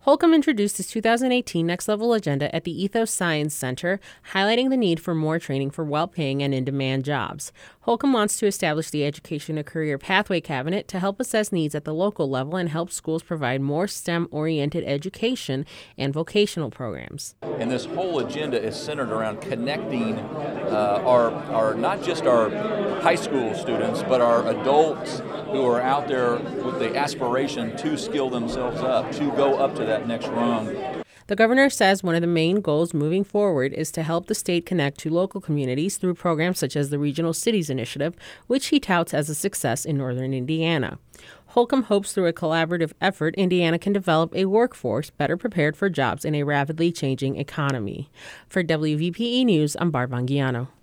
Holcomb introduced his 2018 Next Level Agenda at the Ethos Science Center, highlighting the need for more training for well-paying and in-demand jobs. Holcomb wants to establish the Education to Career Pathway Cabinet to help assess needs at the local level and help schools provide more STEM-oriented education and vocational programs. And this whole agenda is centered around connecting our not just our high school students, but our adults who are out there with the aspiration to skill themselves up, to go up to that next rung. The governor says one of the main goals moving forward is to help the state connect to local communities through programs such as the Regional Cities Initiative, which he touts as a success in northern Indiana. Holcomb hopes through a collaborative effort, Indiana can develop a workforce better prepared for jobs in a rapidly changing economy. For WVPE News, I'm Barb Anguiano.